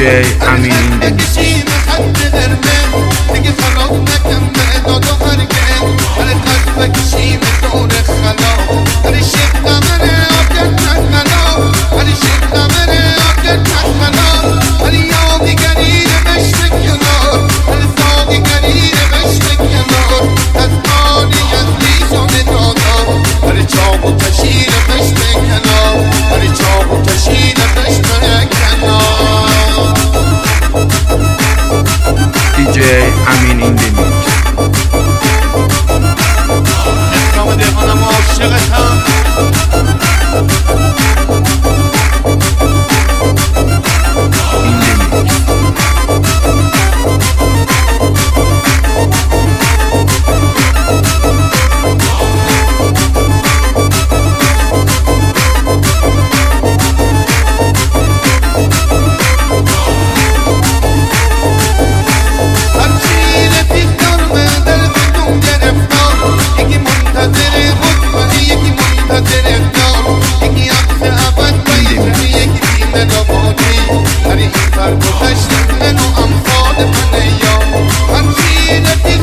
جی امین این بکشیم خط قرمز دیگه خراب نکن معداد و هرگز هر قد بکشیم دور خلا هر شب قمره آبگرد نخلا هر شب قمره آبگرد نخلا هر یادگری روش کنار هر سادگری روش کنار از آنی از لیزان دادا هر چاق و تشیر روش کنار هر چاق و تشیر روش کنار DJ امین این میکس اسلام دهانم عاشقتم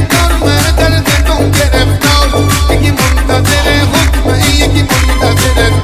Yeki